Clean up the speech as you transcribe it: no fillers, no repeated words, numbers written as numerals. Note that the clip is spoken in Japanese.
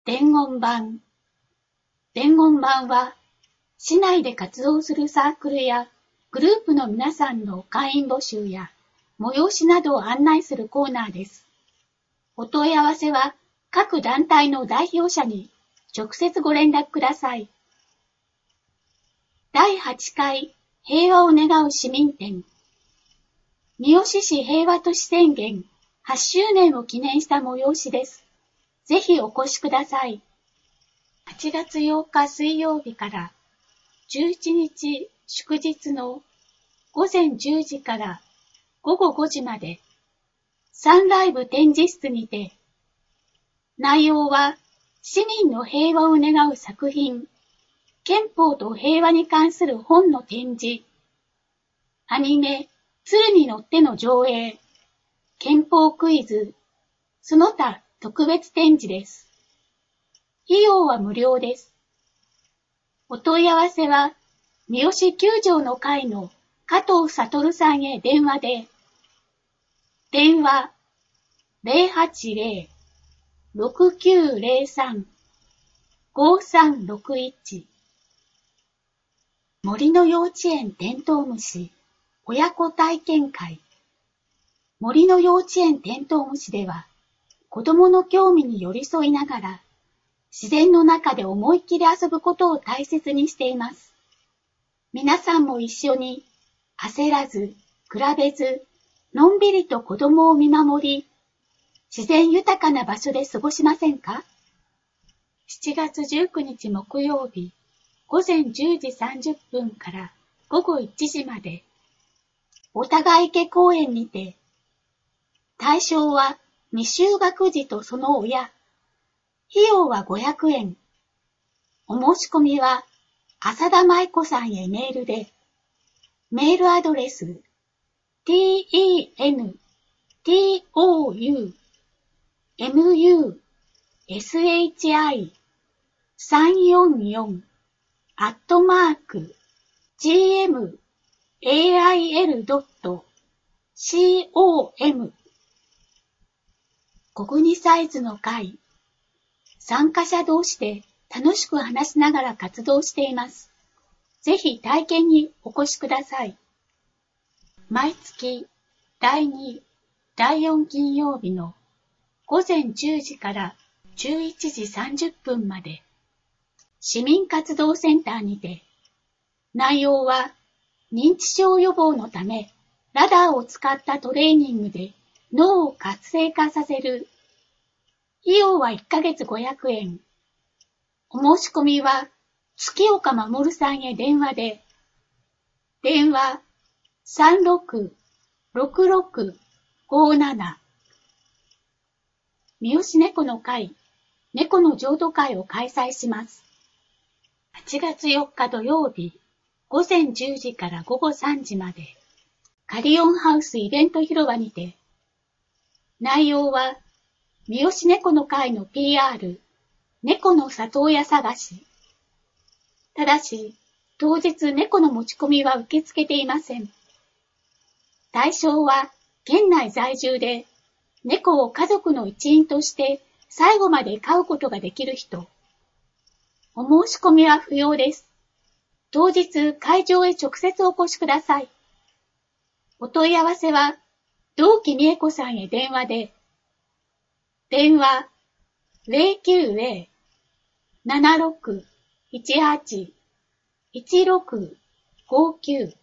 伝言板。伝言板は、市内で活動するサークルやグループの皆さんの会員募集や催しなどを案内するコーナーです。お問い合わせは各団体の代表者に直接ご連絡ください。第8回平和を願う市民展。三好市平和都市宣言8周年を記念した催しです。ぜひお越しください。8月8日水曜日から11日祝日の午前10時から午後5時までサンライブ展示室にて、内容は市民の平和を願う作品、憲法と平和に関する本の展示、アニメ、鶴に乗っての上映、憲法クイズ、その他特別展示です。費用は無料です。お問い合わせは、三好9条の会の加藤悟さんへ電話で、電話 080-6903-5361 森の幼稚園テントウムシ親子体験会。森の幼稚園テントウムシでは、子供の興味に寄り添いながら、自然の中で思いっきり遊ぶことを大切にしています。皆さんも一緒に焦らず、比べず、のんびりと子供を見守り、自然豊かな場所で過ごしませんか？ 7 月19日木曜日、午前10時30分から午後1時まで、お互池公園にて、対象は未就学児とその親。費用は500円。お申し込みは、浅田舞子さんへメールで、メールアドレス、tenmushi344@gmail.com 小国サイズの会。参加者同士で楽しく話しながら活動しています。ぜひ体験にお越しください。毎月第2、第4金曜日の午前10時から11時30分まで市民活動センターにて、内容は認知症予防のためラダーを使ったトレーニングで脳を活性化させる。費用は1ヶ月500円。お申し込みは月岡守さんへ電話で、電話36-6657。三好猫の会、猫の浄土会を開催します。8月4日土曜日、午前10時から午後3時まで、カリオンハウスイベント広場にて、内容は、三好猫の会の PR、猫の里親探し。ただし、当日猫の持ち込みは受け付けていません。対象は、県内在住で、猫を家族の一員として最後まで飼うことができる人。お申し込みは不要です。当日会場へ直接お越しください。お問い合わせは、同期美恵子さんへ電話で、電話090-7618-1659